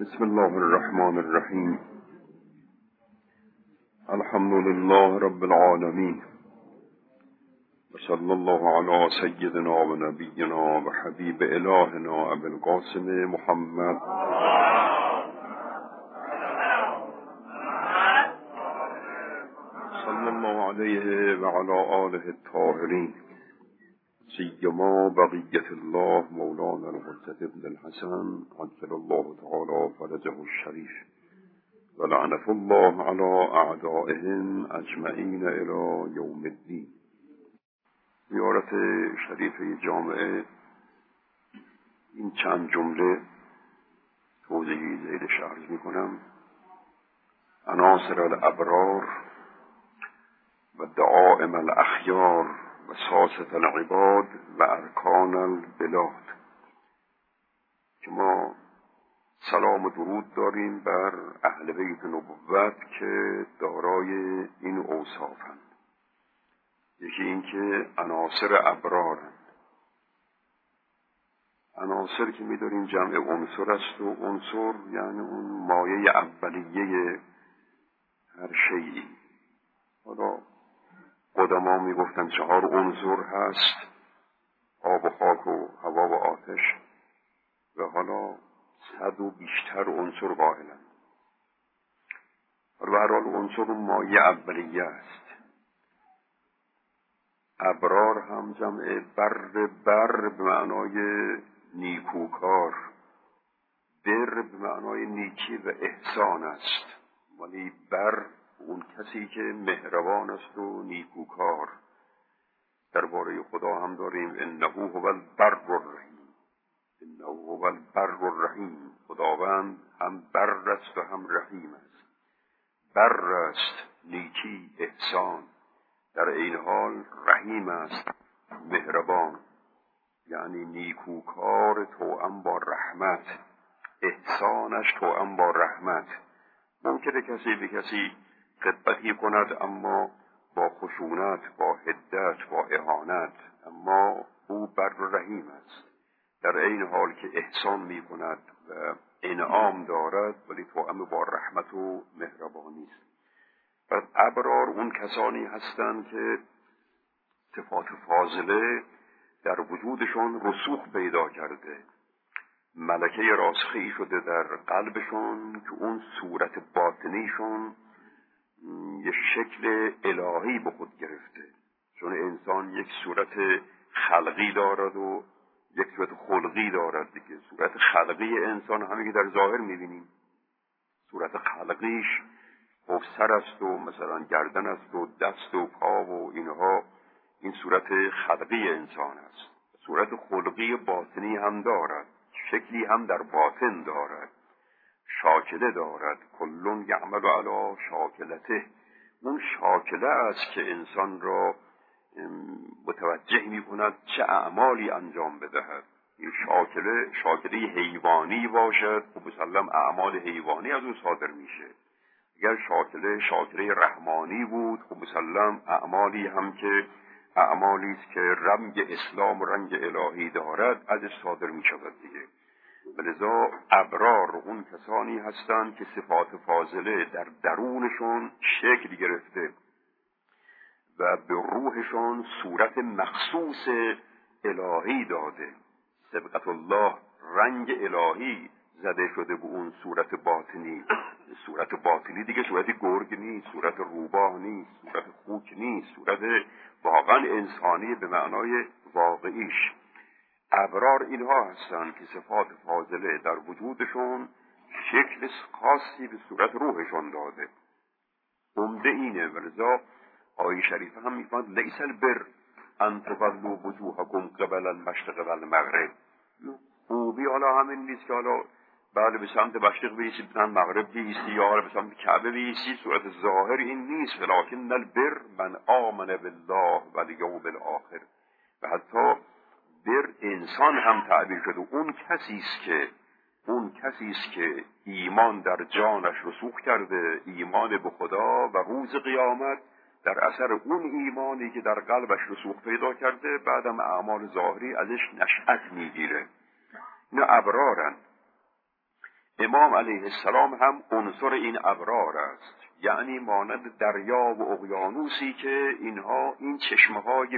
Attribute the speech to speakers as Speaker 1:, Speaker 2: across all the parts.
Speaker 1: بسم الله الرحمن الرحیم. الحمد لله رب العالمین و صلی الله علی سیدنا و نبینا و حبیب الهنا ابی القاسم محمد صلی الله علیه و علی آله الطاهرین، سیما بقیت الله مولانا الحجة ابن الحسن عجل الله تعالی فرجه الشریف و لعنة الله علی اعدائهم اجمعین الی یوم الدین. زیارت شریفه جامعه این چند جمله توضیحی زیرش عرض میکنم. عناصر الابرار و دعائم الاخیار و ساسة العباد و ارکان البلاد، که ما سلام و درود داریم بر اهل بیت نبوت که دارای این اوصافند. یکی این که عناصر ابرارند. عناصر که می‌داریم جمع عنصر است و عنصر یعنی اون مایه اولیه هر شیئی. حالا قدما میگفتن 4 عنصر هست: آب و خاک و هوا و آتش، و حالا 100 و بیشتر عنصر قائلند. به هر حال عنصر مایه اولیه است. ابرار هم جمع بر به معنای نیکوکار، بر به معنای نیکی و احسان است، ولی بر اون کسی که مهربان است و نیکوکار. درباره خدا هم داریم انه هو البر الرحیم، انه هو البر الرحیم. خداوند هم بر است و هم رحیم است. بر است، نیکی، احسان، در این حال رحیم است، مهربان، یعنی نیکوکار توأم با رحمت، احسانش توأم با رحمت. ممکنه کسی به کسی خدمتی کند اما با خشونت، با حدت، با اهانت، اما او بر رحیم است، در این حال که احسان می کند و انعام دارد، ولی توأم با رحمت و مهربانی است. و ابرار اون کسانی هستند که صفات فاضله در وجودشون رسوخ پیدا کرده، ملکه راسخی شده در قلبشون که اون صورت باطنیشون یه شکل الهی به خود گرفته. چون انسان یک صورت خلقی دارد و یک صورت خلقی دارد دیگه. صورت خلقی انسان همه که در ظاهر میبینیم. صورت خلقیش خب سر است و مثلا گردن است و دست و پا و اینها، این صورت خلقی انسان است. صورت خلقی باطنی هم دارد، شکلی هم در باطن دارد، شاکله دارد. کلون یعمل علی شاکلته. اون شاکله است که انسان را متوجه می کند چه اعمالی انجام بدهد. این شاکله حیوانی باشد و مسلم اعمال حیوانی از او صادر میشه. اگر شاکله رحمانی بود خب مسلم اعمالی هم که اعمالی است که رنگ اسلام و رنگ الهی دارد ازش صادر می شود دیگه. ولذا ابرار اون کسانی هستند که صفات فاضله در درونشون شکل گرفته و به روحشون صورت مخصوص الهی داده. سبقت الله، رنگ الهی زده شده به اون صورت باطنی. صورت باطنی دیگه صورت گرگ نیست، صورت روباه نیست، صورت خوک نیست، صورت واقعا انسانی به معنای واقعیش. ابرار اینها هستند که صفات فاضله در وجودشون شکل خاصی به صورت روحشون داده. عمده اینه. ولذا آیه شریفه هم میفرماید لیس البر ان تولوا وجوهکم قبل المشرق و المغرب. خوبی حالا همین نیست که حالا بله به سمت مشرق بیستی، به سمت مغرب بیستی، یا حالا به سمت کعبه بیستی. صورت ظاهر این نیست. ولکن البر من آمن بالله و الیوم الاخر. و حتی بر انسان هم تعبیر شده. اون کسی است که ایمان در جانش رسوخ کرده، ایمان به خدا و روز قیامت، در اثر اون ایمانی که در قلبش رسوخ پیدا کرده بعدم اعمال ظاهری ازش نشأت میگیره. اینا ابرارن. امام علیه السلام هم عنصر این ابرار است، یعنی مانند دریا و اقیانوسی که اینها این چشمه‌های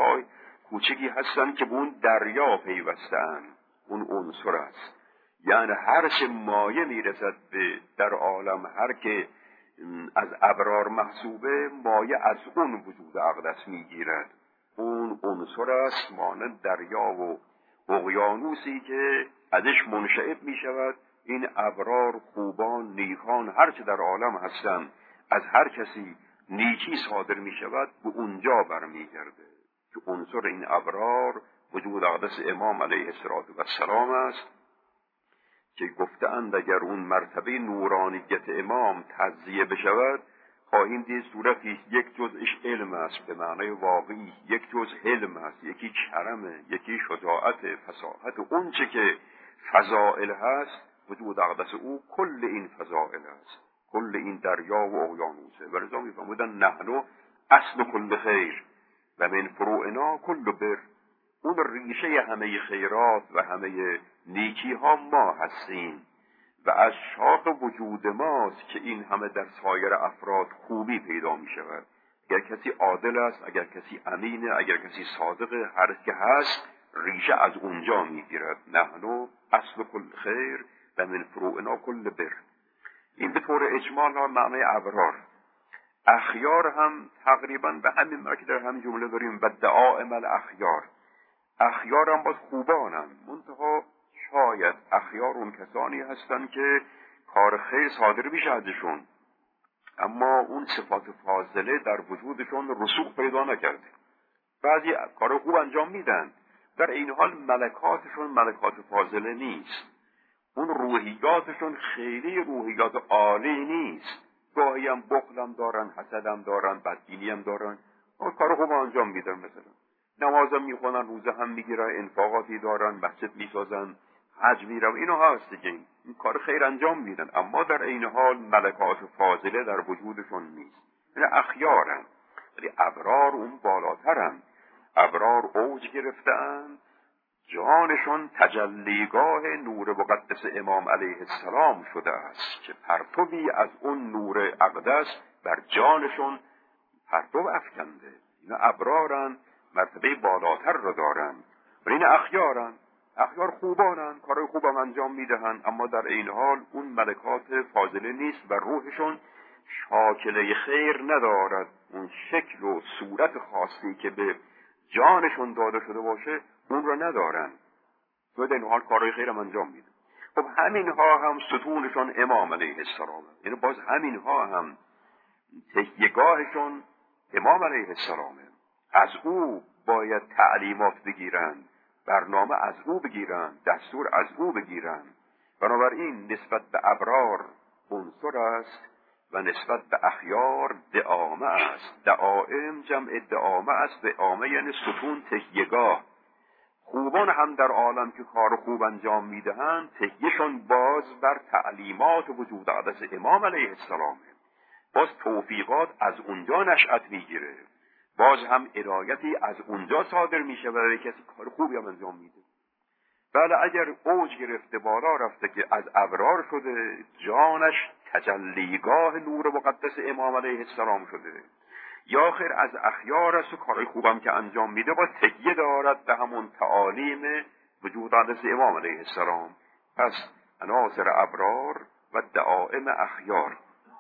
Speaker 1: کوچکی هستند که به اون دریا پیوسته‌اند، اون عنصر است. یعنی هر چه مایه میرسد به در عالم، هر که از ابرار محسوبه، مایه از اون وجود اقدس میگیرد. اون عنصر است مانند دریا و اقیانوسی که ازش منشعب میشود این ابرار، خوبان، نیکان، هر چه در عالم هستند، از هر کسی نیکی صادر میشود به اونجا برمیگرده که عنصر این ابرار وجود اقدس امام علیه السلام است که گفتند اگر اون مرتبه نورانیت امام تجزیه بشود خواهیم دید صورتی یک جزش علم است به معنای واقعی، یک جز علم است، یکی کرمه، یکی شجاعت، فصاحت، اون چه که فضائل هست وجود اقدس او کل این فضائل است، کل این دریا و اقیانوسه. و لذا میفرمودن نحن اصل کل خیر و من فروعنا کل بر. اون ریشه همه خیرات و همه نیکی ها ما هستیم و از شاخ وجود ماست که این همه در سایر افراد خوبی پیدا می شود. اگر کسی عادل است، اگر کسی امینه، اگر کسی صادق، هر که هست ریشه از اونجا می گیرد. نحن اصل کل خیر و من فروعنا کل بر. این به طور اجمال ها معنی ابرار. اخیار هم تقریبا به همین معنی که در همین جمله داریم و دعائم الاخیار. اخیار هم باز خوبانند، منتها شاید اخیار اون کسانی هستند که کار خیر صادر میشه ازشون، اما اون صفات فاضله در وجودشون رسوخ پیدا نکرده. بعضی کار خوب انجام میدن، در این حال ملکاتشون ملکات فاضله نیست، اون روحیاتشون خیلی روحیات عالی نیست. گاهی هم بخل هم دارن، حسد هم دارن، بدبینی هم دارن، اون کار خوب انجام میدن، مثلا نمازم میخونن، روزه هم میگیرن، انفاقاتی دارن، مسجد میسازن، حج میرن، اینو هست دیگه، این کار خیر انجام میدن، اما در این حال ملکات فاضله در وجودشون نیست. یعنی اخیارن، ولی ابرار اون بالاترن. ابرار اوج گرفتن، جانشون تجلیگاه نور مقدس امام علیه السلام شده است که پرتوی از اون نور اقدس بر جانشون پرتو افکنده. اینا ابرارن، مرتبه بالاتر رو دارن. و این اخیارن، اخیار خوبانن، کارهای خوبم انجام میدهن، اما در این حال اون ملکات فاضله نیست و روحشون شاکله خیر ندارد، اون شکل و صورت خاصی که به جانشون داده شده باشه اون رو ندارن، و در این حال کارهای خیرم انجام میدن. خب همینها هم ستونشون امام علیه السلام، یعنی باز همینها هم تکیهگاهشون امام علیه السلامه. از او باید تعلیمات بگیرن، برنامه از او بگیرن، دستور از او بگیرن. بنابراین نسبت به ابرار عنصر است و نسبت به اخیار دعامه است. دعائم جمع دعامه است، دعامه یعنی ستون، تکیهگاه. خوبان هم در عالم که کار خوب انجام میدهند تکیهشون باز بر تعلیمات وجود اقدس امام علیه السلامه، باز توفیقات از اونجا نشأت میگیره، باز هم عنایتی از اونجا صادر میشه و کسی کار خوبی هم انجام میده. بله اگر اوج گرفته، بالا رفته که از ابرار شده، جانش تجلیگاه نور مقدس امام علیه السلام شده، یا خیر از اخیار است و کارهای خوبم که انجام میده با تکیه دارد به همون تعالیم وجود اقدس امام علیه السلام. پس عناصر ابرار و دعائم اخیار.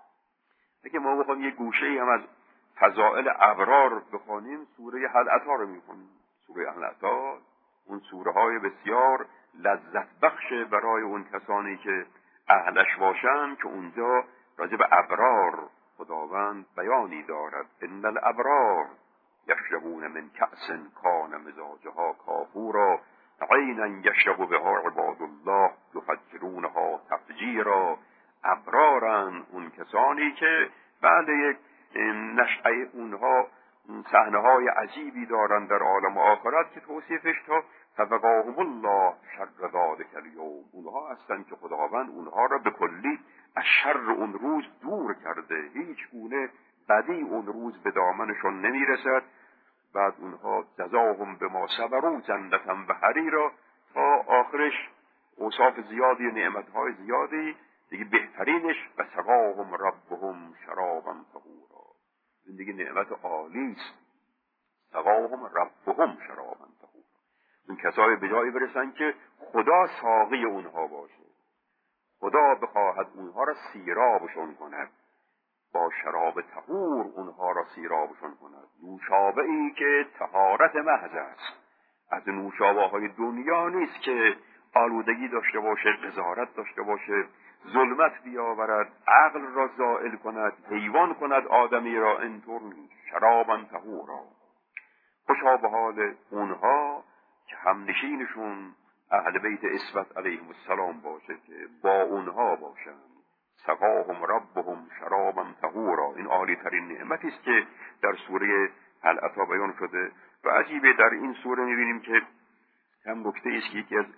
Speaker 1: اگه ما بخوایم یه گوشه هم از فضائل ابرار بخونیم، سوره هل اتی رو میخونیم. سوره هل اتی اون سوره های بسیار لذت بخش برای اون کسانی که اهلش باشن، که اونجا راجع به ابرار خداوند بیانی دارد. ان الابرار یشربون من کأس کان مزاجها کافورا عینا یشرب بها عباد الله یفجرونها تفجیرا. ابرارن اون کسانی که بعد یک نشأه اونها صحنه های عجیبی دارن در عالم آخرت که توصیفش تا فوقاهم الله شر ذلک الیوم. اونها هستن که خداوند اونها را به کلی از شر اون روز دور کرده، هیچ گونه بدی اون روز به دامنشون نمیرسد. بعد اونها جزاهم بما صبروا جنتا و حریرا، تا آخرش اوصاف زیادی و نعمتهای زیادی، دیگه بهترینش و سقاهم ربهم شرابا طهورا. این دیگه نعمت عالی است. سقاهم ربهم شرابا طهورا. اون کسایی به جایی برسن که خدا ساقی اونها باشه، خدا بخواهد اونها را سیرابشون کند، با شراب طهور اونها را سیرابشون کند. نوشابه ای که طهارت محض است. از نوشابه های دنیا نیست که آلودگی داشته باشه، قذارت داشته باشه، ظلمت بیاورد، عقل را زائل کند، حیوان کند آدمی را. اینطور نیست. شرابا طهورا. خوشا به حال اونها که همنشینشون اهل بیت عصمت علیهم السلام باشه، که با اونها باشند. سقاهم ربهم شرابا طهورا. این عالی ترین نعمتی است که در سوره العطا بیان شده. و عجیبه در این سوره می‌بینیم که هم نکته است که یکی از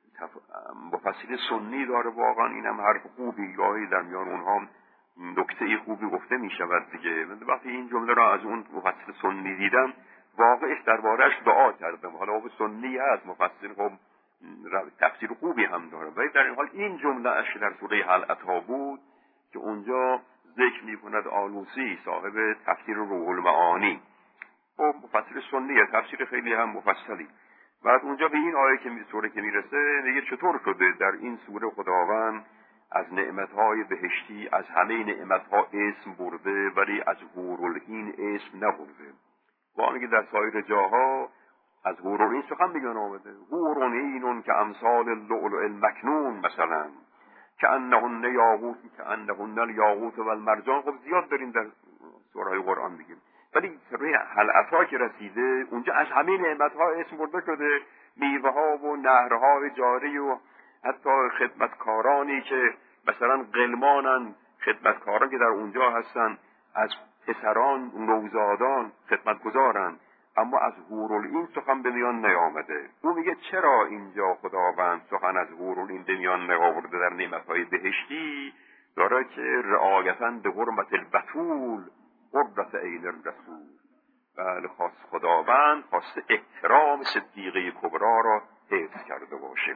Speaker 1: مفسرین سنی داره، واقعا این هم حرف خوبی، گاهی در میان اونها نکته خوبی گفته می‌شود دیگه. من وقتی این جمله را از اون مفسر سنی دیدم، واقعش درباره‌اش دعا کردم. حالا او سنی هست، مفسر خب تفسیر خوبی هم داره، ولی در این حال این جمله اش در سوره العطا بود که اونجا ذکر می‌کند آلوسی صاحب تفسیر روح المعانی، خب مفسر سنیه، تفسیر خیلی هم مفصلی. بعد اونجا به این آیه که سوره که میرسه میگه چطور شده در این سوره خداوند از نعمت‌های بهشتی، از همه نعمت‌ها اسم برده ولی از حورالعین اسم نبرده. واقعا که در سایر جاها از حورالعین سخن میگن آمده. حورالعین که امثال اللؤلؤ المکنون مثلا، که انهن یاقوتی که انهن الیاقوت و المرجان. خب زیاد داریم در سوره‌های قرآن بگیم، ولی روی العطا که رسیده اونجا از همه نعمت‌ها اسم برده شده، میوه‌ها و نهرهای جاری و حتی خدمتکارانی که مثلا غلمانن، خدمتکاران که در اونجا هستن، از پسران نوزادان خدمتگزارن، اما از حورالعین سخن به میان نیامده. او میگه چرا اینجا خداوند سخن از حورالعین به میان نیاورده در نعمت‌های بهشتی؟ داره که رعایتاً به حرمت البتول قرة عین الرسول. بله، خواست خداوند خواست احترام صدیقه کبرا را حفظ کرده باشه،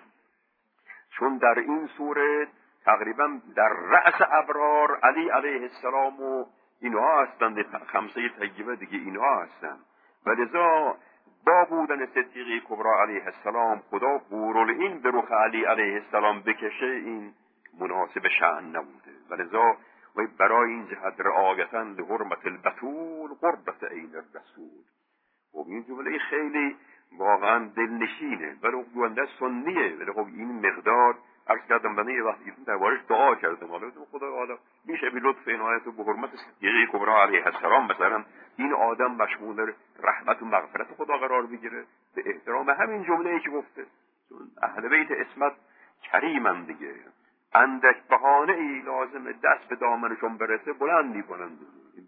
Speaker 1: چون در این سوره تقریبا در رأس ابرار علی علیه السلام و اینها هستند، خمسه طیبه دیگه اینها هستند. ولذا با بودن صدیقه کبرا علیه السلام خدا حورالعین به رخ علی علیه السلام بکشه، این مناسب شأن نبوده. ولذا و برای این جهت رعایتاً لحرمت البتول قرة عین الرسول. خب این جمله خیلی واقعا دلنشینه، ولی گوینده سنیه، ولی خب این مقدار عرض کردم بنده یه وقتی دربارش دعا کردم، حالا میشه به لطف عنایت و به حرمت صدیقه کبرا علیه السلام مثلا این آدم مشمول رحمت و مغفرت خدا قرار بگیره به احترام همین جمله‌ای که گفته. چون اهل بیت عصمت کریمن دیگه، اندک بهانه‌ای لازم دست به دامنشون برسه بلند می‌کنن.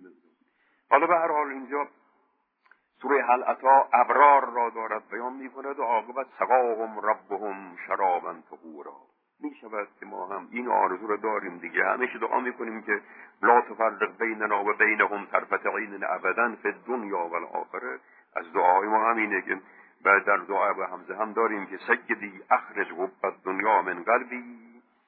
Speaker 1: حالا به هر حال اینجا سوره العطا ابرار را دارد بیان می‌کند و عاقبت سقاهم ربهم شرابا طهورا. می‌شود که ما هم این آرزو را داریم دیگه، همیشه دعا می‌کنیم که لا تفرق بیننا و بینهم طرفة عین ابدا فی الدنیا و الاخره. از دعای ما همینه که بعد در دعا با حمزه هم داریم که سیدی اخرج حب الدنیا من قلبی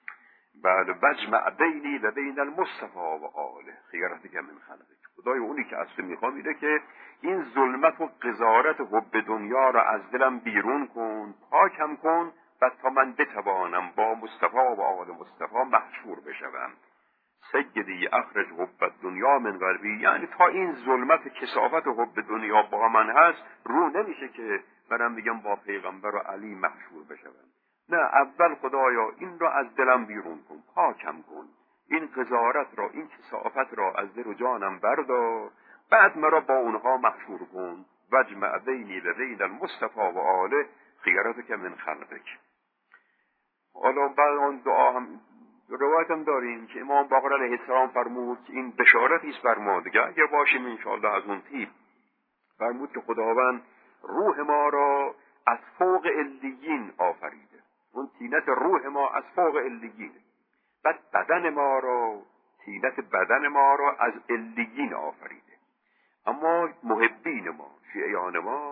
Speaker 1: بعد وجمع بینی و بین المصطفى و آله خیرتک من خلقک. خدای اونی که اصلا میخوام اینه که این ظلمت و قذارت حب دنیا را از دلم بیرون کن، پاکم کن، و تا من بتوانم با مصطفی و آل مصطفی محشور بشوم. سیدی اخرج حب الدنیا من قلبی، یعنی تا این ظلمت کثافت حب دنیا با من هست، رو نمیشه که برم بگم با پیغمبر و علی محشور بشوم. نه، اول خدایا این را از دلم بیرون کن، پاکم کن، این قذارت را، این کثافت را از دل و جانم بردار، بعد مرا با اونها محشور کن. وجمع بینی و بین المصطفى و آله خیرتک من خلقک. حالا بعد اون دعا هم روایت هم داریم که امام باقر علیه السلام فرمود که این بشارتی است بر ما دیگه، اگه باشیم انشاءالله از اون تیب. فرمود که خداوند روح ما را از فوق علیین آفریده، اون تینت روح ما از فوق علیین، بعد بدن ما را، تینت بدن ما را از علیین آفریده. اما محبین ما، شیعیان ما،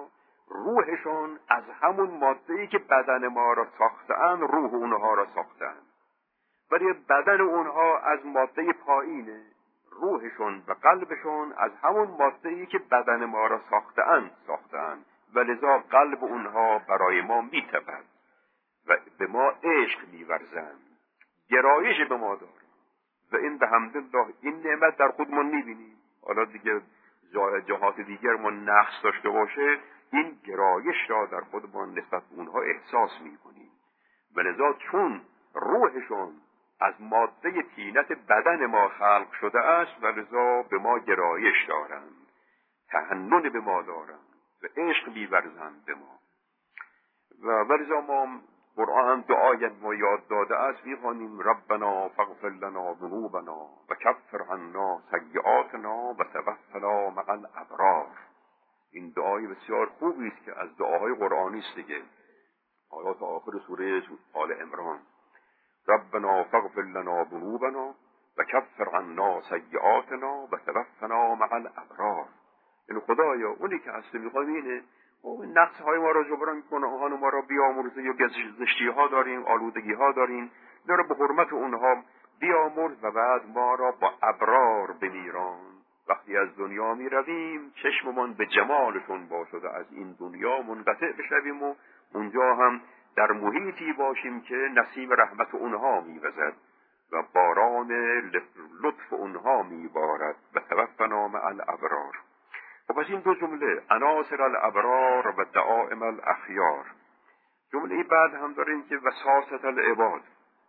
Speaker 1: روحشون از همون ماده‌ای که بدن ما را ساخته‌اند روح اونها را ساخته‌اند، ولی بدن اونها از ماده پایینه، روحشون و قلبشون از همون ماده‌ای که بدن ما را ساخته‌اند و لذا قلب اونها برای ما می‌تپد و به ما عشق می‌ورزند، گرایش به ما دارند و این به حمدالله این نعمت در خودمون می‌بینیم. حالا دیگه جهات دیگر ما نقص داشته باشه، این گرایش را در خودمون نسبت به اونها احساس می‌کنیم و لذا چون روحشون از ماده طینت بدن ما خلق شده است و لذا به ما گرایش دارند، تحنن به ما دارند و عشق می‌ورزند به ما و لذا ما قرآن دعای ما یاد داده است، می‌خوانیم ربنا فاغفر لنا ذنوبنا و کفر عنا سیئاتنا و توفنا مع الابرار. این دعای بسیار خوبی است که از دعاهای قرآنی است دیگه. آیات آخر سوره آل عمران، ربنا فاغفر لنا ذنوبنا و کفر عنا سیئاتنا و توفنا مع الابرار. این خدایا اونی که هست می‌خوایم اینه اون نقص های ما را جبران کنه، آنها ما را بیامرزه، یا زشتی ها داریم، آلودگی ها داریم، داره به حرمت اونها بیامرز و بعد ما را با ابرار بمیران. وقتی از دنیا می رویم چشممان به جمالشون باشد، از این دنیا منقطع بشویم و اونجا هم در محیطی باشیم که نسیم رحمت اونها میوزد و باران لطف اونها میبارد و توفنا مع الابرار. و پس این دو جمله عناصر الابرار و دعائم الاخیار. جمله بعد هم داریم که وساست العباد.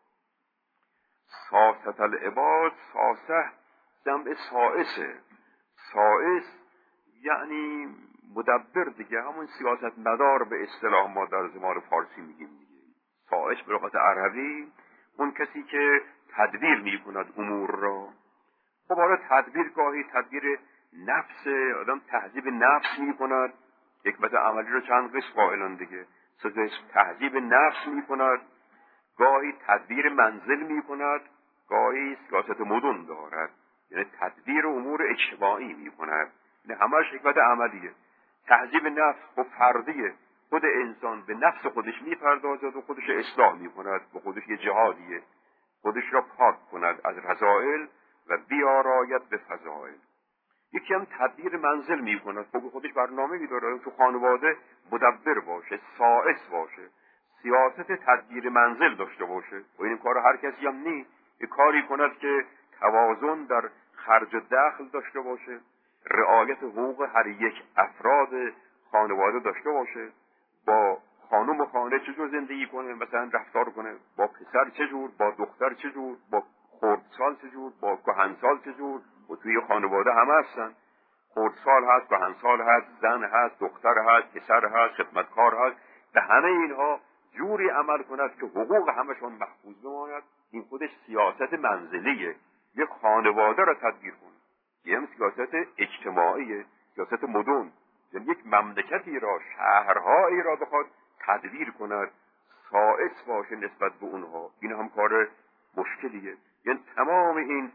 Speaker 1: ساست العباد، ساسه جمع سائسه. سائس یعنی مدبر دیگه، همون سیاست مدار به اصطلاح ما در زبان فارسی میگیم دیگه. سائس به لغت عربی اون کسی که تدبیر میکند امور را. خب حالا تدبیر گاهی تدبیر نفس آدم تهذیب نفس میکند، حکمت عملی رو چند قسم قائلن دیگه. تهذیب نفس میکند، گاهی تدبیر منزل میکند، گاهی سیاست مدن دارد، یعنی تدبیر امور اجتماعی میکند. این همش حکمت عملیه. تهذیب نفس خب فردیه، خود انسان به نفس خودش میپردازد و خودش اصلاح میکند و خودش یه جهادیه، خودش را پاک کند از رذائل و بیاراید به فضائل. یکی هم تدبیر منزل میکند، خودش برنامه میداره تو خانواده مدبر باشه، سائس باشه، سیاست تدبیر منزل داشته باشه. و این کار هر کسی هم نی، یه کاری کند که توازن در خرج و دخل داشته باشه، رعایت حقوق هر یک افراد خانواده داشته باشه، با خانم و خانه چجور زندگی کنه، مثلا رفتار کنه، با پسر چجور، با دختر چجور، با خردسال چجور، با کهنسال چجور. و توی خانواده همه هستن، خردسال هست، کهنسال هست، زن هست، دختر هست، پسر هست، خدمتکار هست. به همه اینها جوری عمل کند که حقوق همشون محفوظ بماند. این خودش سیاست منزلیه، یک خانواده را تدبیر کنه. یه سیاست اجتماعیه، سیاست مدن، یعنی یک مملکتی را، شهرهایی را بخواد تدبیر کند، سائس باشه نسبت به اونها. این هم کار مشکلیه. یعنی تمام این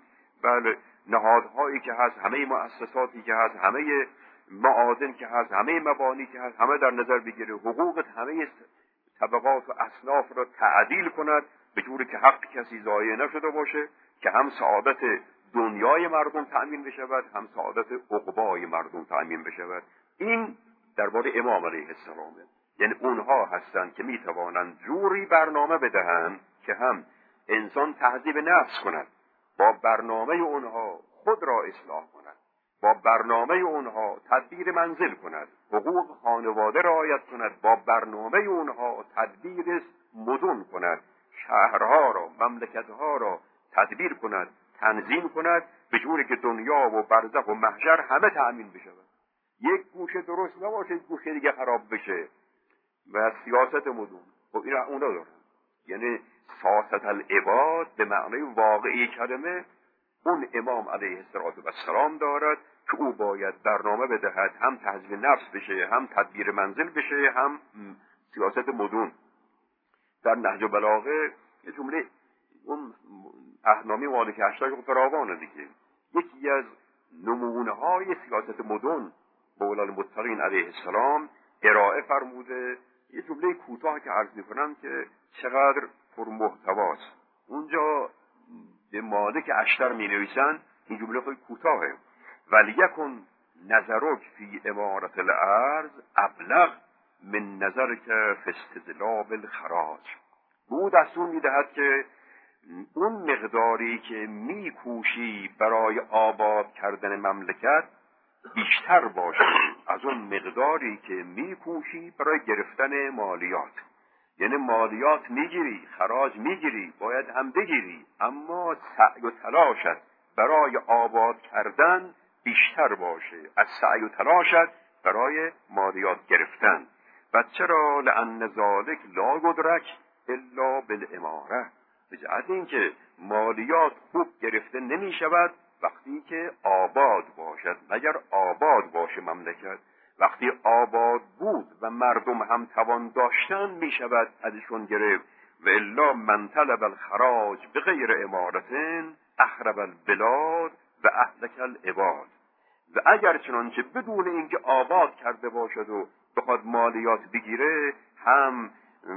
Speaker 1: نهادهایی که هست، همه مؤسساتی که هست، همه معادن که هست، همه مبانی که هست، همه در نظر بگیره حقوق همه طبقات و اصناف را تعدیل کند به جوری که حق کسی ضایع نشده باشه، که هم سعادت دنیای مردم تأمین بشود، هم سعادت عقبای مردم تأمین بشود. این درباره امام علیه السلامه. یعنی اونها هستند که میتوانند جوری برنامه بدهند که هم انسان تهذیب نفس کند، با برنامه اونها خود را اصلاح کند، با برنامه اونها تدبیر منزل کند، حقوق خانواده رعایت کند، با برنامه اونها تدبیر مدن کند، شهرها را، مملکتها را تدبیر کند، تنظیم کند، به جوری که دنیا و برزخ و محشر همه تأمین بشود. یک گوشه درست نباشه، گوشه دیگه خراب بشه. و سیاست مدن خب این اونا دارن. یعنی سیاست العباد به معنی واقعی کلمه اون امام علیه السلام دارد که او باید برنامه بدهد، هم تهذیب نفس بشه، هم تدبیر منزل بشه، هم سیاست مدن. در نهج بلاغه یه جمله اون اهنامی مالک اشتاق فراوانه دیگه. یکی از نمونه های سیاست مدن مولا المتقین علیه السلام ارائه فرموده. یه جمله کوتاه که عرض میکنم که چقدر پرمحتواست. اونجا به مالک اشتر می نویسن، این جمله خیلی کوتاهه: ولیکن نظرک فی امارت الارض ابلغ من نظرک فی استدلاب الخراج. به او دستور میدهد که اون مقداری که میکوشی برای آباد کردن مملکت بیشتر باشه از اون مقداری که میکوشی برای گرفتن مالیات. یعنی مالیات میگیری، خراج میگیری، باید هم بگیری، اما سعی و تلاشت برای آباد کردن بیشتر باشه از سعی و تلاشت برای مالیات گرفتن. و چرا؟ لأن ذلک لا یدرک الا بالاماره. به جهت اینکه مالیات خوب گرفته نمی شود وقتی که آباد باشد، مگر آباد باشه مملکت. وقتی آباد بود و مردم هم توان داشتن می شود ازشون گرفت. و الا من طلب الخراج بغیر امارتن اخرب البلاد و اهلک العباد. و اگر چنانچه بدون اینکه آباد کرده باشد و بخواد مالیات بگیره، هم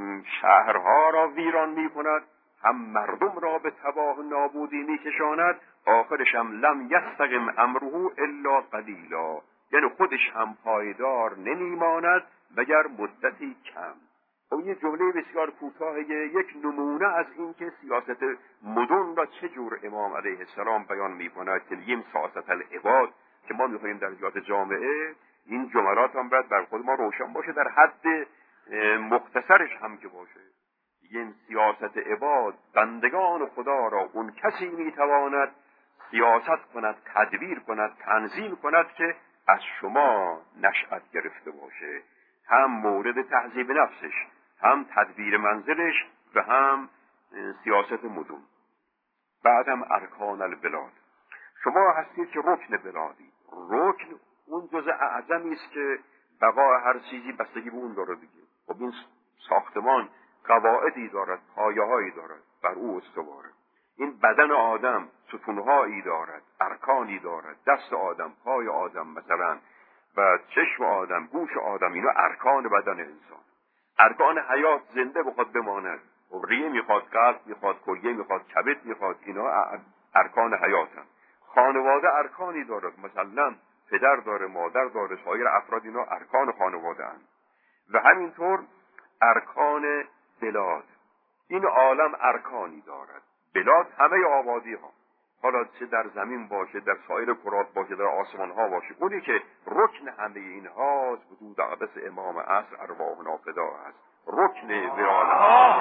Speaker 1: شهرها را ویران می کند، هم مردم را به تباه نابودی می کشاند، آخرش هم لم یستقم امره الا قلیلا، یعنی خودش هم پایدار نمی ماند مگر مدتی کم. و یه جمله بسیار کوتاه، یک نمونه از این که سیاست مدن را چجور امام علیه السلام بیان می کند که یم سیاست العباد که ما می خواهیم در جهات جامعه این جملات هم باید بر خود ما روشن باشه، در حد مختصرش هم که باشه. این سیاست عباد، بندگان خدا را اون کسی میتواند سیاست کند، تدبیر کند، تنظیم کند که از شما نشأت گرفته باشه، هم مورد تهذیب نفسش، هم تدبیر منزلش و هم سیاست مدن. بعد هم ارکان البلاد. شما هستید که رکن بلادی. رکن اون جزء اعظمی است که بقای هر چیزی بستگی به اون داره دیگه. خب این ساختمان قواعدی دارد، پایه‌هایی دارد، بر او استواره. این بدن آدم ستونهایی دارد، ارکانی دارد. دست آدم، پای آدم مثلا، و چشم آدم، گوش آدم، اینا ارکان بدن انسان. ارکان حیات زنده بخواد بماند، ریه میخواد، قلب میخواد، کلیه میخواد، کبد میخواد، اینا ارکان حیاتن. خانواده ارکانی دارد، مثلا پدر داره، مادر داره، سایر افراد، اینا ارکان خانواده اند. و همینطور ارکان بلاد. این عالم ارکانی دارد. بلاد همه آبادی ها، حالا چه در زمین باشه، در سایر کرات باشه، در آسمان ها باشه، اونی که رکن همه این هاست حدود اقدس امام عصر ارواحنا فدا هست. رکن ورانه.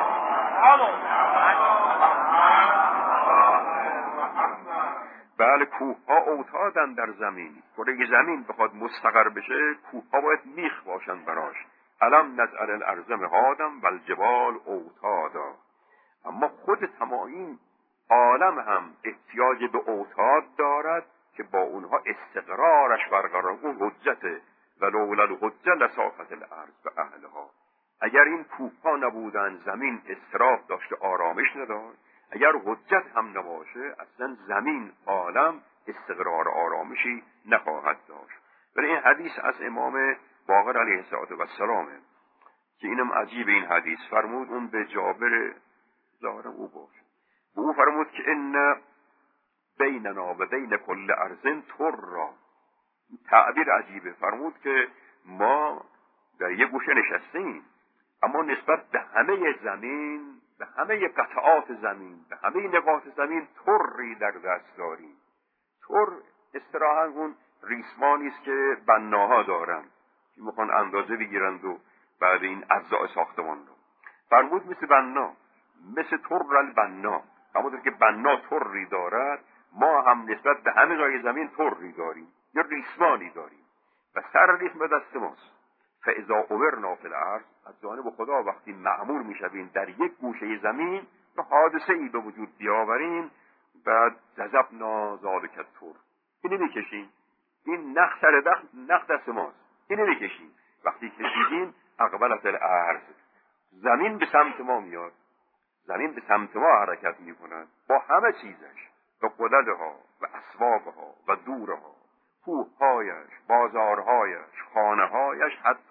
Speaker 1: بله، کوه ها اوتادن در زمین. کره زمین بخواد مستقر بشه، کوه ها باید میخ باشن براش. علم نجعل الارض مهادا والجبال اوتادا. اما خود تمام عالم هم احتیاج به اوتاد دارد که با اونها استقرارش برقرار. اون حجته ولولا الحجه لساقط الارض و اهلها. اگر این کوه ها نبودن زمین اضطراب داشته، آرامش نداشت. اگر حجت هم نباشه اصلا زمین، عالم استقرار آرامشی نخواهد داشت. ولی این حدیث از امام باقر علیه السلام که اینم عجیب. این حدیث فرمود، اون به جابر ظاهر او گفت، و او فرمود که ان بیننا و بین کل ارض ترا. تعبیر عجیبه. فرمود که ما در یک گوشه نشستیم، اما نسبت به همه زمین، به همه قطعات زمین، به همه نقاط زمین تری در دست داریم. تر اصطلاحاً اون ریسمانی است که بناها دارن که میخوان اندازه بگیرند و بعد این اجزاء ساختمان رو. فرمود مثل بنا، مثل تر البنا. همونطور که بنا تری دارد، ما هم نسبت به همه جای زمین تری داریم، یا ریسمانی داریم و سر ریسم به دست ماست. فاذا اوبرنا فی الارض، از جانب خدا وقتی مأمور میشویم در یک گوشه زمین و حادثه ای به وجود بیاوریم، بعد جذبنا ذلک التر، اینو میکشیم. این نخ دست ماست، اینو میکشیم. وقتی کشیدیم اقبلت الارض، زمین به سمت ما میاد، زمین به سمت ما حرکت میکند با همه چیزش، با قددها و اسبابها و دورها، کوههایش، بازارهایش، خانههایش، حتی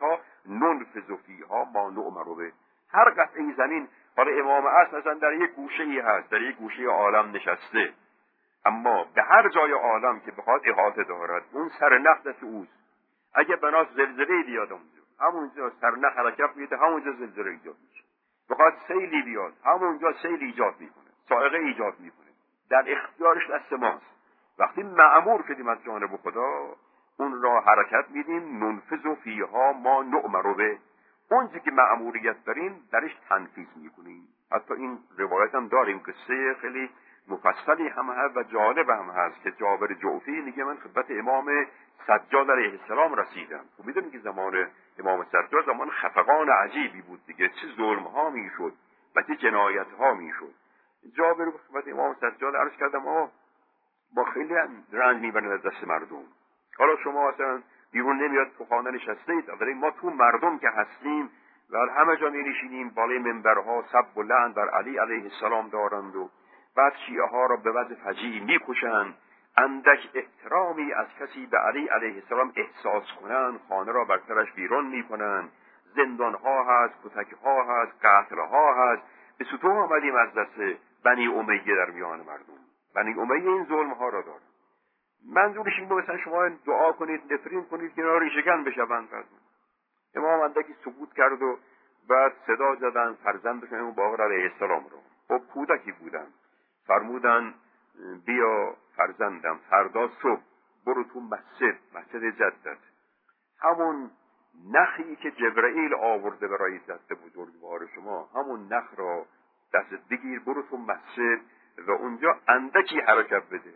Speaker 1: ننفذ فیها ما نؤمر به. هر قطعه زمین، حالا امام عصر مثلا در یک گوشه ای هست، در یک گوشه عالم نشسته، اما به هر جای عالم که بخواد احاطه دارد، اون سرنخ دست اوست. اگه بناس زلزله بیاد اونجا، همونجا سرنخ حرکت میده، همونجا زلزله ایجاد میشه. بخواد سیلی بیاد، همونجا سیل ایجاد میکنه، صاعقه ایجاد میکنه. در اختیارش دست ماست. وقتی مأمور شدیم از جانب خدا، اون را حرکت میدیم. ننفذ فیها ما نؤمر به. اونچه که مأموریت داریم درش تنفیذ میکنیم. حتی این روایت هم داریم، قصه خیلی مفصلی هم هست و جالب هم هست که جابر جعفی میگه من خدمت امام سجاد علیه السلام رسیدم. خب میدونیم که زمان امام سجاد زمان خفقان عجیبی بود دیگه، چه ظلم ها میشد و چه جنایت ها میشد. جابر خدمت امام سجاد عرض کردم با خیلی رنج میبرید از دست مردم. حالا شما اصلا بیرون نمیاد، تو خانه نشسته اید، ولی ما تو مردم که هستیم و همه جا می‌نشینیم، بالای منبرها سب و لعن بر علی علیه السلام دارند و بعد شیعه ها را به وضع فجیع میکشند. اندک احترامی از کسی به علی علیه السلام احساس کنند، خانه را بر سرش بیرون میکنند. زندان ها هست، کتک ها هست، قتل ها هست. به ستون آمدیم از دست بنی امیه در میان مردم. بنی امیه این ظلم ها را دارد. منظورش این بود مثلا شما دعا کنید، نفرین کنید که اینا ریشه‌کن بشوند. امام اندکی سکوت کرد و بعد صدا زدن فرزندشون امام باقر علیه السلام رو. خب کودکی بودن، فرمودن بیا فرزندم فردا صبح برو تو مسجد جدت، همون نخی که جبرائیل آورده برای دست بزرگوار شما، همون نخ را دست بگیر، برو تو مسجد و اونجا اندکی حرکت بده،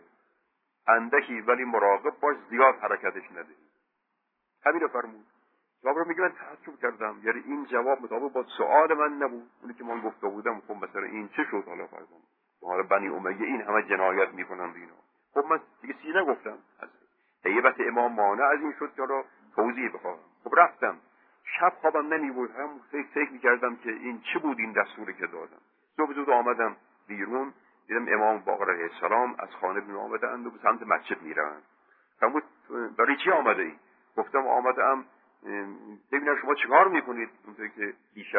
Speaker 1: اندکی، ولی مراقب باش زیاد حرکتش نده. همین رو فرمود. جابر میگه من تعجب کردم، یعنی این جواب مطابق با سؤال من نبود. اونی که من گفته بودم خب مثلا این چه شد حالا فرزند؟ حالا بنی امیه این همه جنایت میکنند اینا. خب من دیگه چیزی نگفتم. از هیبت امام مانع از این شد که را توضیح بخوام. خب رفتم. شب خوابم نمیبرد، هم فکر میکردم که این چه بود این دستوری که دادم. صبح زود آمدم بیرون، دیدم امام باقر علیه السلام از خانه بیرون آمدند و به سمت مسجد میروند. فرمود برای چی آمده ای؟ گفتم آمدم ببینم شما چیکار میکنید. اونطوری که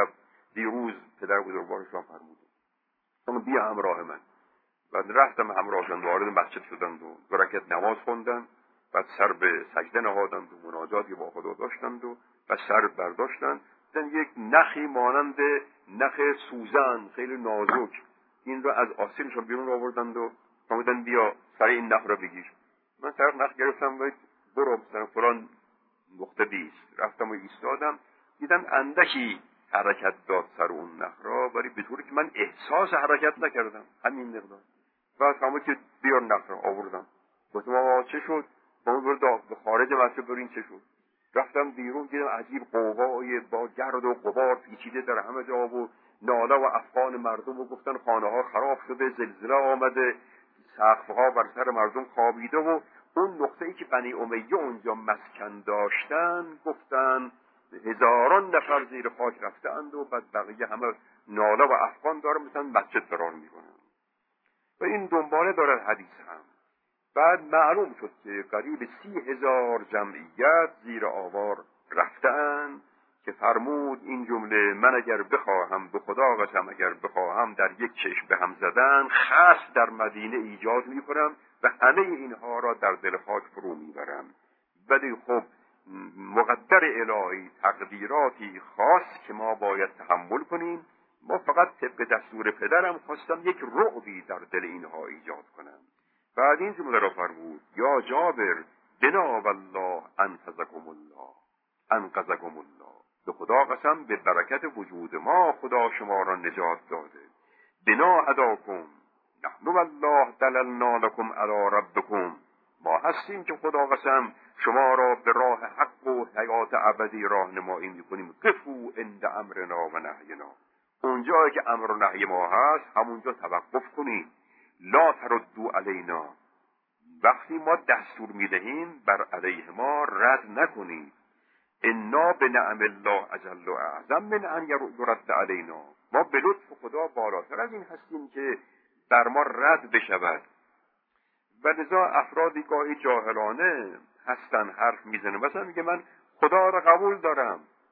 Speaker 1: دیروز پدر بزرگوارشان فرموده. اون بیا همراه من. بعد رفتم همراهشان، وارد مسجد شدند و 2 رکعت نماز خوندند. بعد سر به سجده نهادند و مناجاتی با خدا داشتند و سر برداشتند. دیدن یک نخی مانند نخ سوزن خیلی نازک، این رو از آستینشان بیرون آوردند و فرمودند بیا سر این نخ رو بگیر. من سر نخ گرفتم و برو مثلا فلان نقطه 20 رفتم و ایستادم. دیدم اندکی حرکت داد سر اون نخ را، ولی به طوری که من احساس حرکت نکردم، همین مقدار. بعد فرمود که بیار نخ را آوردم. گفتم آقا چه شد؟ اون به خارج مسجد برین چه شد؟ رفتم بیرون، دیدم عجیب قوقای با گرد و غبار پیچیده در همه جا و ناله و افغان مردم و گفتن خانه ها خراب شده، زلزله آمده، سقف‌ها بر سر مردم خوابیده و اون نقطه‌ای که بنی امیه اونجا مسکن داشتن گفتن 1000 نفر زیر خاک رفتند و بعد بقیه همه ناله و افغان دارن مثلا مسجد فرار میکنن. و این دنباله داره حدیث هم. بعد معلوم شد که قریب 30,000 جمعیت زیر آوار رفتند که فرمود این جمله: من اگر بخواهم، به خدا قسم اگر بخواهم در یک چشم به هم زدن خاص در مدینه ایجاد میکنم و همه اینها را در دل خاک فرو میبرم. ولی خب مقدر الهی، تقدیراتی خاص که ما باید تحمل کنیم. ما فقط طبق دستور پدرم خواستم یک رعبی در دل اینها ایجاد کنم. بعد این جمله را فرمود: یا جابر بنا والله انقذکم الله، به خدا قسم به برکت وجود ما خدا شما را نجات داده. بنا هداکم نحن والله دللنا لكم علی ربکم، ما هستیم که خدا قسم شما را به راه حق و حیات ابدی راهنمایی میکنیم. قفوا عند امرنا و نهینا، اونجایی که امر و نهی ما هست همونجا توقف کنید. لا تردوا علینا، وقتی ما دستور میدهیم بر علیه ما رد نکنید. انا بنعم الله اجل و اعظم من ان یرد علینا، ما به لطف خدا بالاتر از این هستیم که بر ما رد بشود. و لذا افرادی گاهی جاهلانه هستن حرف میزنه، مثلا میگه من خدا را قبول دارم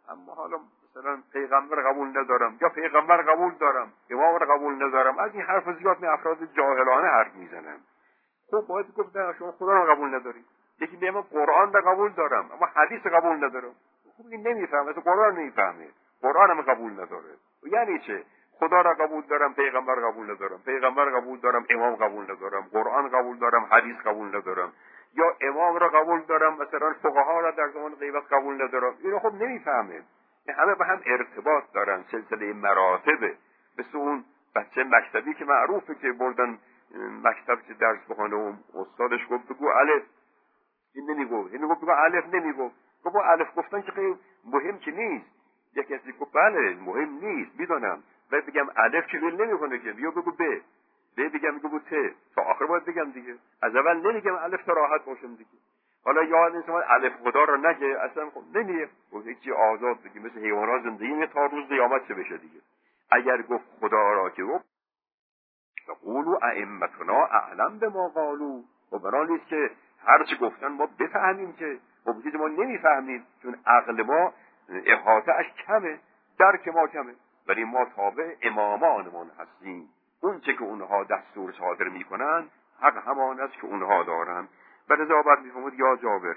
Speaker 1: اما حالا مثلا پیغمبر قبول ندارم یا پیغمبر قبول دارم امام رو قبول ندارم، از این حرف زیاد می افراد جاهلانه حرف میزنن. خب باید گفت نه شما خدا رو قبول نداری. یکی میگه من قرآن رو قبول دارم اما حدیث قبول ندارم. خب این نمیفهمه، اصلا قرآن نمیفهمه، قرآن هم قبول نداره. یعنی چه؟ خدا را قبول دارم پیغمبر قبول ندارم، پیغمبر قبول دارم امام قبول ندارم، قرآن قبول دارم حدیث قبول ندارم، یا امام را قبول دارم مثلا فقها را در زمان غیبت قبول ندارم. اینو خب نمیفهمه. همه به هم ارتباط دارن، سلسله مراتبه. مثل اون بچه مکتبی که معروفه که بردن مکتب که درس بخونه و استادش گفت بگو الف، این نمیگفت، این گفت بگو الف، نمیگفت. گفت الف گفتن که خیلی مهم که نیست. یک کسی گفت بله مهم نیست میدونم، باید بگم الف که ول نمیکنه که، بیا بگو ب بگم بگو ت، تا آخر باید بگم دیگه. از اول نمیگم الف تا راحت باشم دیگه. حالا یاد نیست من الف خدا رو نگه اصلا خب نمیگه، گفت هیچی آزاد دیگه، مثل حیوانات زندگی تا روز قیامت چه بشه دیگه. اگر گفت خدا را که گفت قولوا ائمتنا اعلم بما قالوا، و برای نیست که هر چی گفتن ما بفهمیم که، خب چیزی ما نمیفهمیم چون عقل ما احاطه اش کمه، درک ما کمه، ولی ما تابع امامانمان هستیم. اون چه که اونها دستور صادر میکنن حق همان است که اونها دارن. برای بعد میفهمد یا جابر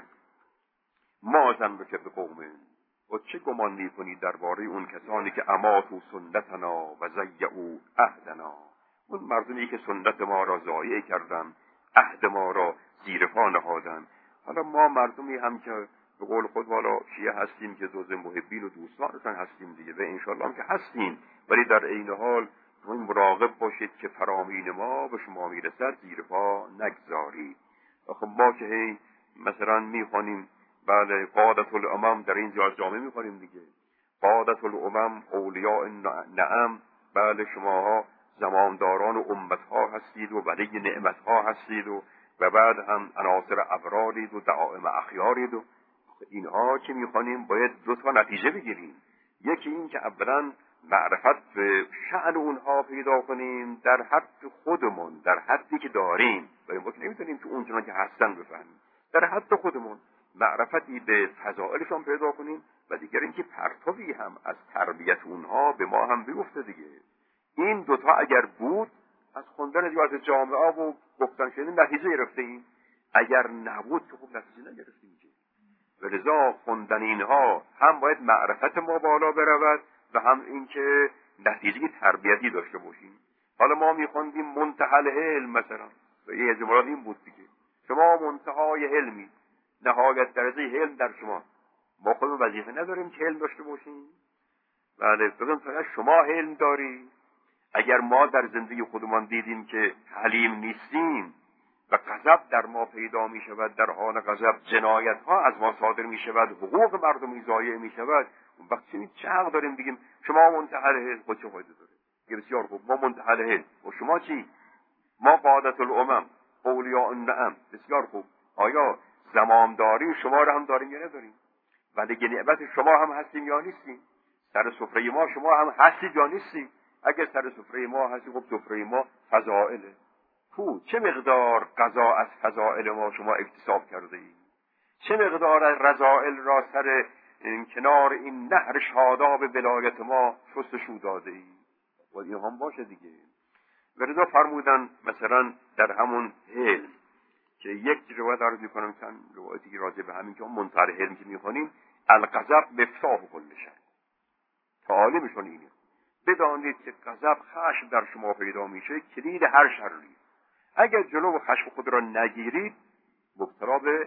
Speaker 1: ما ذنبک به قوم، و چه گمان میکنی درباره اون کسانی که اماتوا سنتنا و ضیعوا عهدنا، اون مردمی که سنت ما را ضایع کردن، عهد ما را زیر پا نهادن. حالا ما مردمی هم که به قول خود والا شیعه هستیم که جز محبین و دوستانتان هستیم دیگه، و انشالله هم که هستیم، ولی در عین حال مراقب باشید که فرامین ما به شما میرسد زیر پا نگذارید. آخه ما که هی مثلا میخوانیم بله قادت الامم، در این جامعه میخوانیم دیگه، قادت الامم اولیاء نعم، بله شماها زمامداران و امتها هستید و ولی نعمتها هستید و بعد هم عناصر ابرارید و دعائم اخیارید. و اینها که میخوانیم باید دو تا نتیجه بگیریم. یکی این که اولا معرفت به شأن اونها پیدا کنیم در حد خودمون، در حدی که داریم، ولی ما که نمیتونیم تو اون چنان که هستن بفهمیم. در حد خودمون معرفتی به فضائلشون پیدا کنیم و دیگر اینکه پرتوی هم از تربیت اونها به ما هم بیفته دیگه. این دوتا اگر بود از خوندن زیاد جامعه و گفتن شدیم نتیجه گرفتیم، اگر نبود که خب نتیجه نگرفتیم. ولذا خوندن اینها هم باید معرفت ما بالا برود و هم اینکه نتیجه تربیتی داشته باشیم. حالا ما میخوندیم منتهى العلم مثلا، و یه جملات این بود دیگه، شما منتهای علمی، نهایت درجه علم در شما. ما خود وظیفه نداریم که علم داشته باشیم؟ بله بگم فقط شما علم داری. اگر ما در زندگی خودمان دیدیم که حلیم نیستیم و غضب در ما پیدا می شود، در حال غضب جنایت ها از ما صادر می شود، حقوق مردمی ضایع می شود، اون وقت چه حق داریم بگیم شما منتهی العلم؟ خود چه فایده داره؟ یه بسیار خوب، ما منتهی العلم و شما چی؟ ما قادت الامم اولیاء النعم، بسیار خوب. آیا زمامداری شما را هم داریم یا نداریم؟ ولی نعمت شما هم هستیم یا نیستیم؟ سر سفره ما شما هم هستید یا نیستید؟ اگر سر سفره ما هستی خب سفره ما فضائله. چه مقدار غذا از فضائل ما شما اکتساب کرده اید؟ چه مقدار از رذائل را سر کنار این نهر شاداب ولایت ما شستشو داده اید؟ و این هم باشه دیگه. ولذا فرمودن مثلا در همون علم که یک روایت عرض میکنم، چند روایتی که راجع به همین که منتهی علم که میخونیم، الغضب مفتاح کل شر. تعالیمشون اینه، بدانید که غضب خشم در شما پیدا میشه کلید هر شری. اگر جلو خشم خود را نگیرید مبتلا به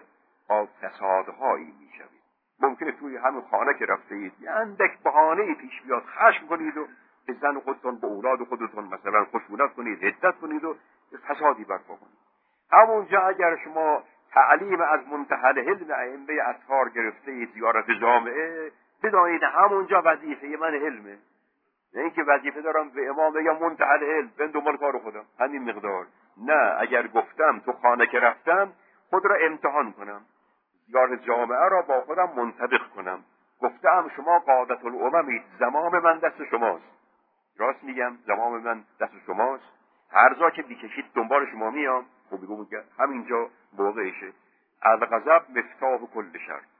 Speaker 1: فسادهایی میشوید. ممکنه توی همین خانه که رفته اید یه اندک بهانه‌ای پیش بیاد، خشم کنید و به زن خودتون به اولاد خودتون مثلا خشونت کنید، حدت کنید و فسادی برپا کنید. همونجا اگر شما تعلیم از منتهی العلم ائمه اطهار گرفته اید، زیارت جامعه، بدانید همونجا وظیفه من علمه. نه اینکه وظیفه دارم به امام بگم منتهی العلم، من دنبال کار خودم همین مقدار. نه، اگر گفتم تو خانه که رفتم خود را امتحان کنم، زیارت جامعه را با خودم منطبق کنم. گفتم شما قادت الاممید، زمام من دست شماست. راست میگم، زمام من دست شماست. هر جا که بیکشید دنبال شما میام. خب بگم همینجا موقعشه. الغضب مفتاح کل شر.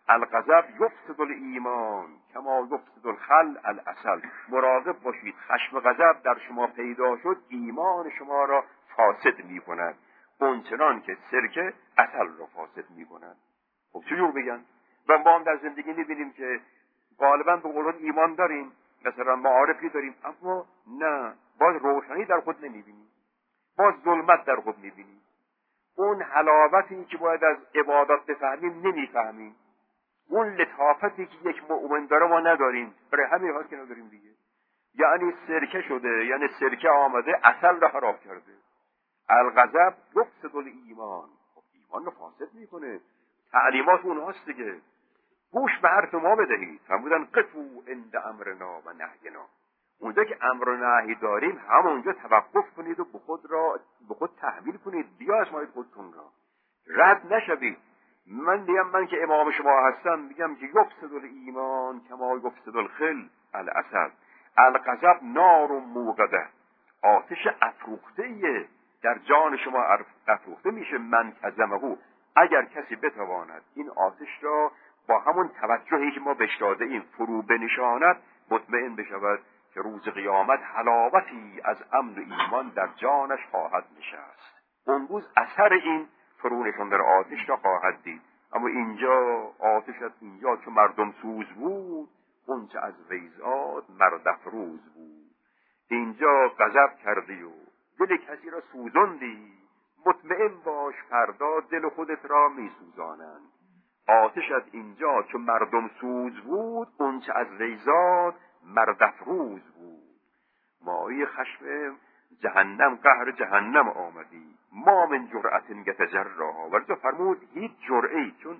Speaker 1: الغضب یفسد الایمان کما یفسد الخل العسل. مراقب باشید، خشم و غضب در شما پیدا شد ایمان شما را فاسد می‌کند، اونچنان که سرکه عسل را فاسد می‌کند. خب چجور بگن؟ و ما هم در زندگی می‌بینیم که غالبا به قولون ایمان داریم، مثلا معارفی داریم، اما نه، باز روشنی در خود نمی‌بینیم، باز ظلمت در خود می‌بینیم. اون حلاوتی که باید از عبادات بفهمیم نمی‌فهمیم، اون لطافتی که یک مؤمن داره ما نداریم، برای همین حال که نداریم دیگه. یعنی سرکه شده، یعنی سرکه آمده عسل را خراب کرده. الغضب یفسد الایمان، ایمان رو فاسد میکنه. تعلیمات اونهاست دیگه. گوش به حرف ما بدهید. فرمودن قفوا عند امرنا و نهینا. اونجا که امر و نهی داریم همونجا توقف کنید و به خود تحمیل کنید، بیازمایید خودتون را، رد نشوید. من که امام شما هستم میگم که یفسد الایمان کما یفسد الخل العسل. الغضب نار موقده، آتش افروخته در جان شما افروخته میشه. من کظمه، اگر کسی بتواند این آتش را با همون توجهی که ما بهش داده ایم فرو بنشاند، مطمئن بشود که روز قیامت حلاوتی از امن و ایمان در جانش خواهد نشست. اون روز اثر این فرونشان در آتش را خواهد دید. اما اینجا آتشت اینجا که مردم سوز بود، اون چه از ویزاد مرد افروز بود. اینجا غضب کردی و دل کسی را سوزاندی، مطمئن باش فردا دل خودت را می سوزانند. آتشت اینجا که مردم سوز بود، اون چه از ویزاد مرد افروز بود. مایی خشم جهنم، قهر جهنم آمدی، ما من جرأت یتجرها. ورزا فرمود هیچ جرعه‌ای، چون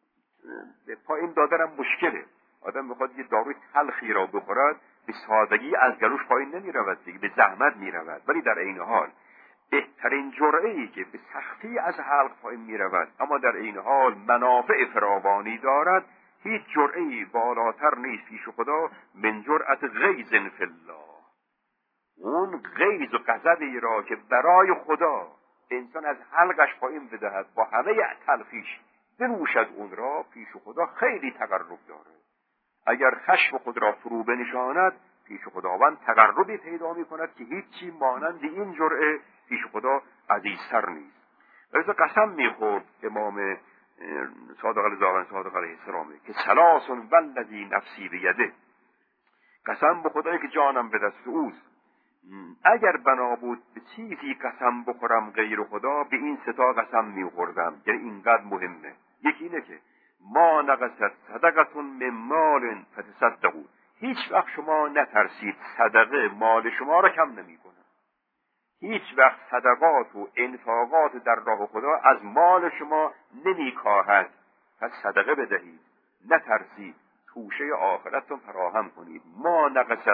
Speaker 1: پایین دادنم مشکله، آدم میخواد یه داروی تلخی را بخورد به سادگی از گلوش پایین نمی رود دیگه، به زحمت می رود. ولی در عین حال بهترین جرعه‌ای که به سختی از حلق پایین می رود اما در عین حال منافع فراوانی دارد، هیچ جرعه‌ای بالاتر نیست پیش خدا من جرأت غیظ فی الله. اون غیظ و غضبی را که برای خدا انسان از حلقش پایین بدهد، با همه تلخیش بنوشد، اون را پیش خدا خیلی تقرب داره. اگر خشم خود را فرو بنشاند، پیش خداوند تقربی پیدا می کند که هیچی مانند این جرعه پیش خدا عزیزتر نیست. لذا قسم می خورد امام صادق علیه السلام که ثلاث والذی نفسی بیده، قسم به خدایی که جانم به دست اوست، اگر بنا بود به چیزی قسم بخورم غیر خدا، به این ستا قسم می خوردم. یعنی اینقدر مهمه. یکی اینه که ما نقصت صدقتون من مال فتصدقوا، هیچ وقت شما نترسید صدقه مال شما را کم نمی کنه. هیچ وقت صدقات و انفاقات در راه خدا از مال شما نمی کاهد. پس صدقه بدهید، نترسید، توشه آخرتون فراهم کنید. ما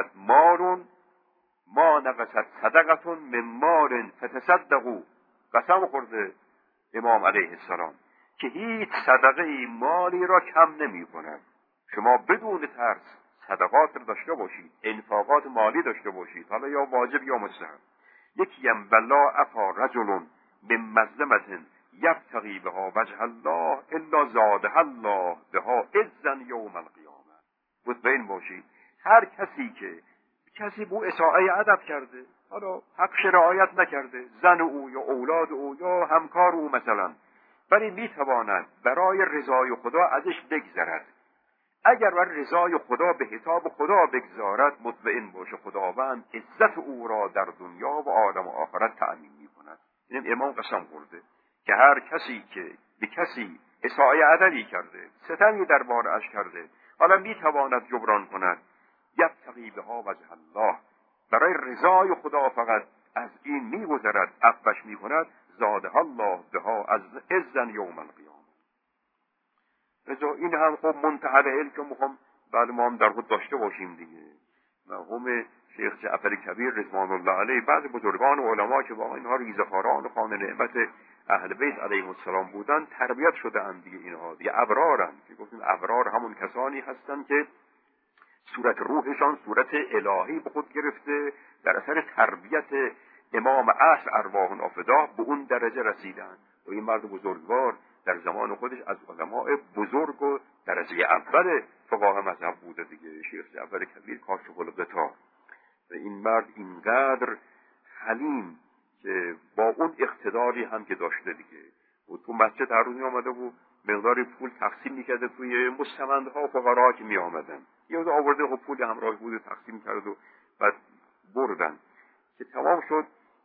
Speaker 1: نقصت صدقتون من مال فتصدقوا. قسم خورده امام علیه السلام که هیچ صدقه مالی را کم نمی کند. شما بدون ترس صدقات را داشته باشید، انفاقات مالی داشته باشید، حالا یا واجب یا مستحب. یکیم بلا افا رجل من مظلمت یبتغی بها وجه الله الا زاده الله بها عزا یوم القیامه. مطمئن باشید هر کسی به اساءه ادب کرده، حالا حقش رعایت نکرده، زن او یا اولاد او یا همکار او مثلا، ولی میتواند برای رضای خدا ازش بگذرد. اگر بر رضای خدا به حساب خدا بگذارد، مطمئن باشه خداوند عزت او را در دنیا و عالم و آخرت تأمین میکند. این امام قسم خورده که هر کسی که به کسی اساءه ادبی کرده، ستمی درباره‌اش کرده، حالا میتواند جبران کند، یبتغی بها وجه الله، برای رضای خدا فقط از این میگذرد، عفوش میکند، زاده الله بها از عزا یوم القیامه. این هم خب منتهی علم که ما هم در خود داشته باشیم دیگه. مرحوم شیخ جعفر کبیر رضوان الله علیه، بعضی بزرگان و علما که واقعا اینها ریزخواران خوان نعمت اهل بیت علیهم السلام بودن، تربیت شده اند دیگه. اینها دیگه ابرارن که گفتیم ابرار همون کسانی هستند که صورت روحشان صورت الهی به خود گرفته، در اثر تربیت امام عصر ارواح نافداه به اون درجه رسیدن. و این مرد بزرگوار در زمان خودش از علماء بزرگ و درجه اول فقاه مذهب بوده دیگه، شیخ جعفر کبیر کاشف الغطا. و این مرد اینقدر حلیم که با اون اقتداری هم که داشته دیگه، و تو مسجد هر روز می آمده و مقداری پول تقسیم میکرده توی مستمندها و فقرا که می آمدن، یه روز آورده و پول همراه بود و تقسیم کرد و بعد بردن که تمام شد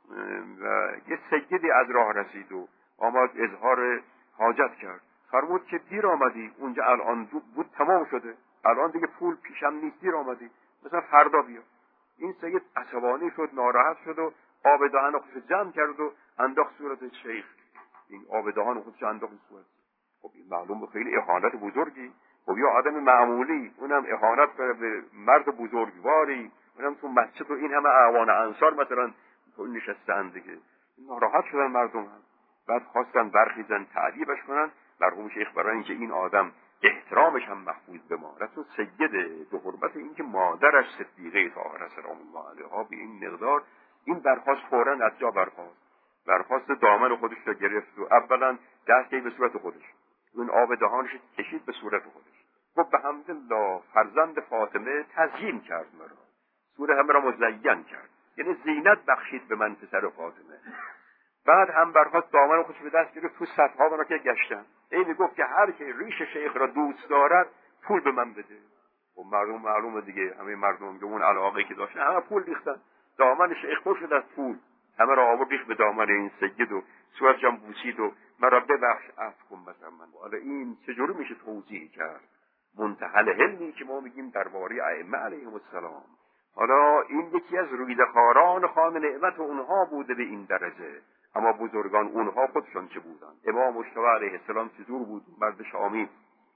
Speaker 1: و یه سیدی از راه رسید و آمد اظهار حاجت کرد. فرمود که دیر آمدی، اونجا الان بود تمام شده، الان دیگه پول پیشم نیست، دیر آمدی، مثلا فردا بیا. این سید عصبانی شد، ناراحت شد و آب دهن خودش جمع کرد و انداخت صورت شیخ. این آب دهن خودش انداخت صورت. خب این معلوم خیلی اهانت بزرگی. خب یا آدم معمولی، اونم اهانت به مرد بزرگواری، اونم تو مسجد و این همه اعوان انصار مثلا تو نشستن دیگه. ناراحت شدن مردم هم. بعد خواستن برخیزن تعذیبش کنن. مرحوم شیخ برای اینکه این آدم احترامش هم محفوظ بماند و سید به حرمت اینکه مادرش صدیقه طاهره سلام الله علیها به این مقدار، این درخواست فوراً از جا برخواست دامن خودش رو گرفت و اولا دستی به صورت خودش، اون آب دهانش کشید به صورت خودش. گفت به حمدالله فرزند فاطمه تزیین کرد مرا، صورت همه را مزین کرد، یعنی زینت بخشید به من پسر فاطمه. بعد هم برخواست دامن خودش به دست گرفت، تو صفها را که گشتن، این میگفت که هر که ریش شیخ را دوست دارد پول به من بده. و معلومه دیگه، همه مردم به اون علاقه که داشتن همه پول ریختن، دامن شیخ پر شد از پول، همه را آورد ریخت به دامن این سید و صورتش هم بوسید و مرا ببخش عفو کن مثلا من. حالا این چجوری میشه توضیح کرد؟ منتهل علمی که ما میگیم درباره ائمه علیهم السلام. حالا این یکی از رویدخاران خوان نعمت اونها بوده به این درجه، اما بزرگان اونها خودشان چه بودن؟ امام مجتبی علیه السلام چطور بود؟ مرد شامی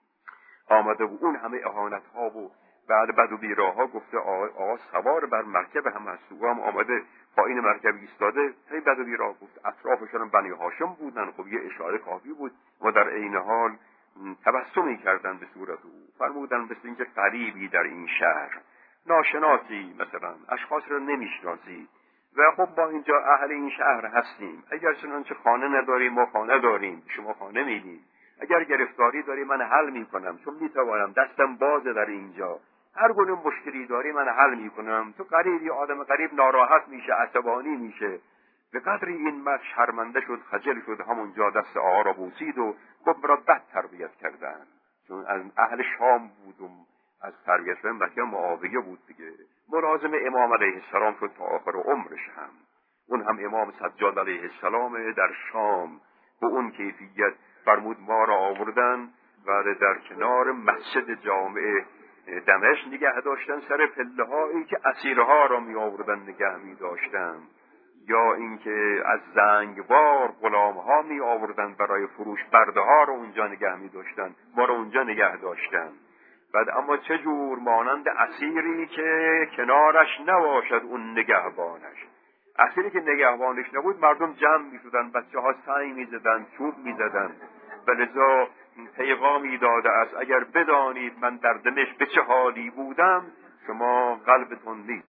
Speaker 1: آمده و اون همه اهانت ها و بعد بد و بیراها گفته آقا سوار بر مرکب هم هست، او هم آمده پایین مرکب ایستاده، هی بد و بیراه گفت. اطرافشان بنی هاشم بودن، خب یه اشاره کافی بود و در عین حال تبسمی کردن به صورت او. فرمودن مثل اینکه غریبی در این شهر، ناشناسی، مثلا اشخاص را نمیشناسی و خب ما اینجا اهل این شهر هستیم، اگر چنانچه خانه نداریم ما خانه داریم، شما خانه میدیم، اگر گرفتاری داری من حل میکنم، چون میتوانم، دستم بازه در اینجا، هر گونه مشکلی داری من حل میکنم. تو غریبی، آدم غریب ناراحت میشه، عصبانی میشه. به قدری این مرد شرمنده شد، خجل شد، همونجا دست آقا را بوسید و گفت را بد تربیت کردن، چون از اهل شام بود و از تربیت مکه معاویه بود دیگه، ملازم امام علیه السلام شد تا آخر عمرش هم. اون هم امام سجاد علیه السلام در شام به اون کیفیت. فرمود ما را آوردن و در کنار مسجد جامع دمشق نگه داشتن، سر پله هایی که اسیرها را می آوردن نگه می داشتن، یا اینکه از زنگبار غلام ها می آوردن برای فروش، برده ها را اونجا نگه می داشتن، ما را اونجا نگه داشتن. بعد اما چه جور مانند اسیری که کنارش نباشد اون نگهبانش. اسیری که نگهبانش نبود مردم جمع می شدن، بچه ها سنگ می زدن، چوب می زدن. ولذا پیغامی داده است اگر بدانید من در دمشق به چه حالی بودم شما قلبتون نیست.